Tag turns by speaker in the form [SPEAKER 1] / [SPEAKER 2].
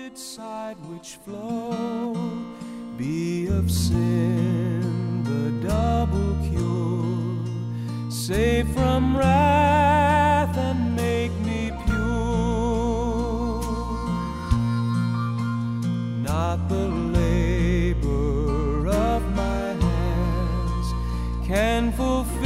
[SPEAKER 1] its side which flow be of sin the double cure, save from wrath and make me pure. Not the labor of my hands can fulfill